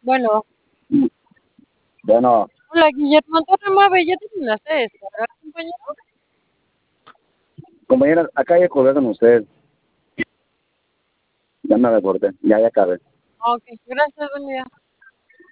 Bueno, Bueno, hola Guillermo Antonio Mabe, ya terminaste de descargar, compañero. compañera, acá hay que con usted. Ya me reporté, ya acabé. Ok, gracias, buen día.